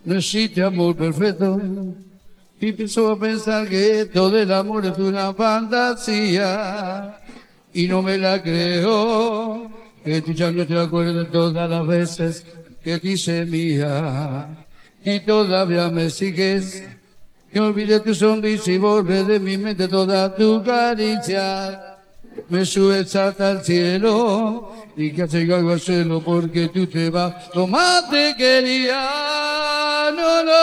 no existe amor perfecto. Y empezó a pensar que todo el amor es una fantasía. Y no me la creo, que tú ya no te acuerdas todas las veces que te hice mía. Y todavía me sigues, que olvidé tu sonrisa y borré de mi mente toda tu caricia. Me subes hasta el cielo y casi caigo al suelo porque tú te vas. Lo más te quería, no, no,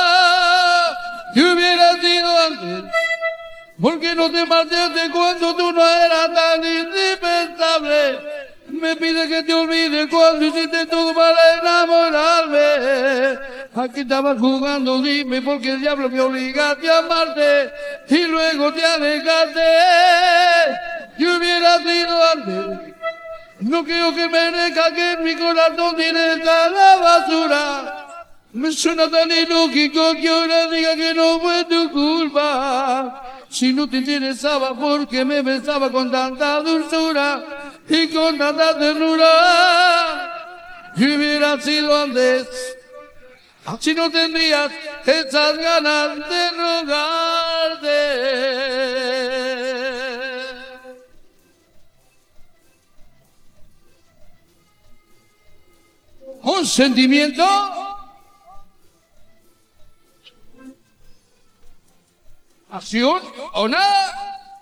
te hubiera sido antes. Porque no te marchaste cuando tú no eras tan indispensable. Me pide que te olvides cuando hiciste todo para enamorarme. Aquí estabas jugando, dime por qué el diablo me obligaste a amarte y luego te alejaste. Yo hubiera sido antes. No creo que merezca que en mi corazón tiene la basura. Me suena tan ilógico que ahora diga que no fue tu culpa. Si no te interesaba porque me besaba con tanta dulzura y con tanta ternura. Yo hubiera sido antes. Así no tendrías esas ganas de rogarte. Un sentimiento. ¿Acción o nada?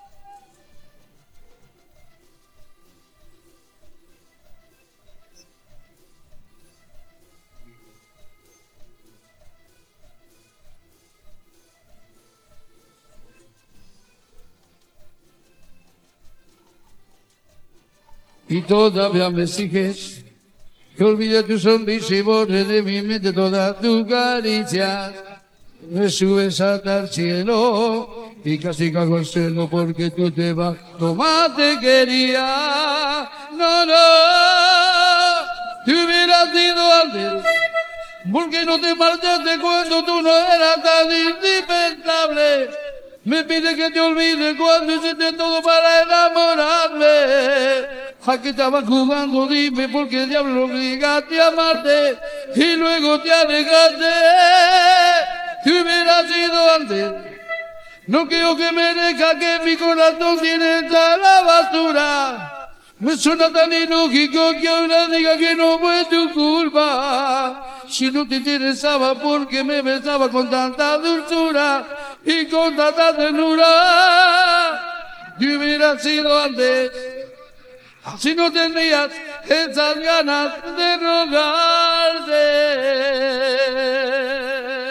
Y todavía me sigues, que olvidé tu sonrisa y borré de mi mente toda tu caricia. Me subes hasta el cielo y casi cago al suelo porque tú te vas. Lo más te quería, no, no, te hubieras sido antes. Porque no te marchaste cuando tú no eras tan indispensable. Me pide que te olvides cuando hiciste todo para enamorarme. Aquí estabas jugando, dime por qué diablo obligaste a amarte y luego te alejaste. Si hubiera sido antes, no creo que merezca que mi corazón tiene la basura. Me suena tan ilógico que ahora diga que no fue tu culpa. Si no te interesaba porque me besaba con tanta dulzura y con tanta ternura. Si hubiera sido antes, así no tendrías esas ganas de rogarte.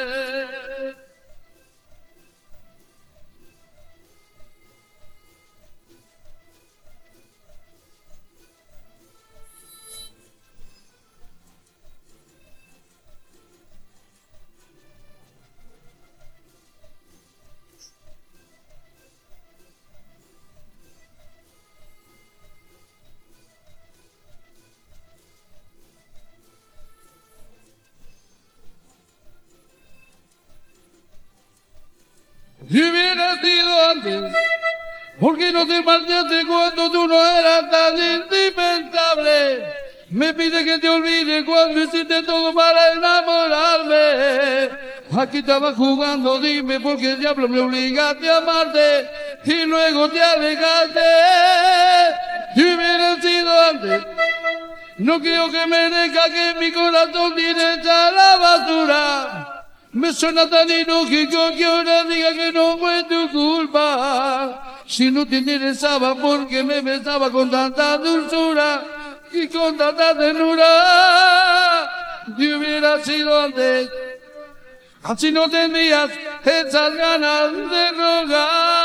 Si hubiera sido antes, porque no te marchaste cuando tú no eras tan indispensable. Me pide que te olvides cuando hiciste todo para enamorarme. Aquí estabas jugando, dime por qué diablo me obligaste a amarte y luego te alejaste. Si hubiera sido antes, no creo que merezca que mi corazón tiene hecha la basura. Me suena tan ilógico que ahora diga que no fue tu culpa. Si no te interesaba porque me besaba con tanta dulzura y con tanta ternura. Si hubiera sido antes, así no tendrías esas ganas de rogar.